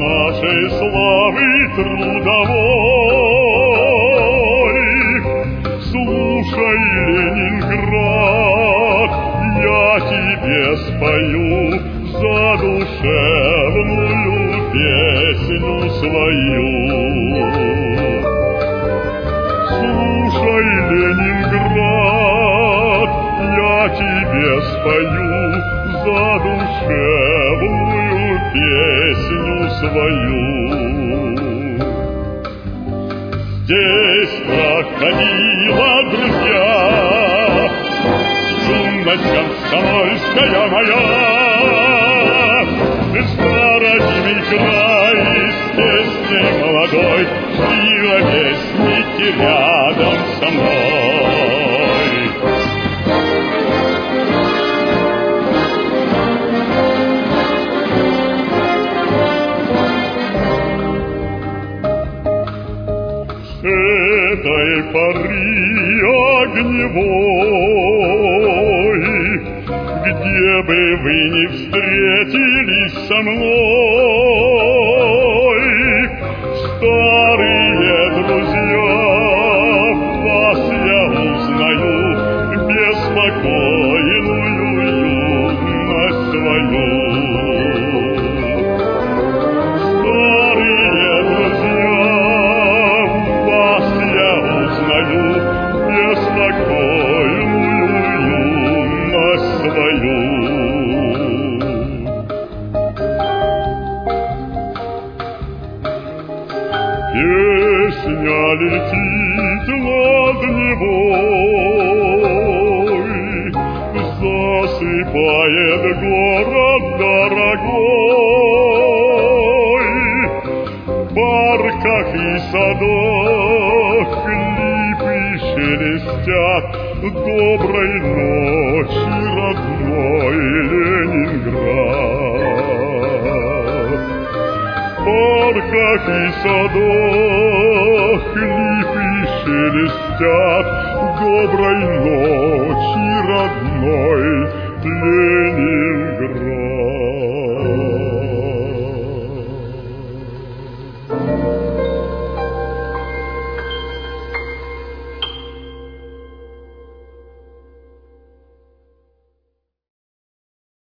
нашей славы трудовой. Слушай, Ленинград, я тебе спою задушевную песню свою. Слушай, Ленинград, я тебе спою задушевную песню свою. Здесь проходила, друзья, юность комсомольская моя. Беспородимый край из песни молодой, жила вестники рядом со мной. Этой поры огневой, где бы вы ни встретились со мной, старые друзья, вас я узнаю, беспокойную юность свою. Песня летит над Невой, засыпает город дорогой. В парках и садах липы шелестят, доброй ночи, родной Ленинград. В парках и садах липы шелестят, доброй ночи, родной Ленинград.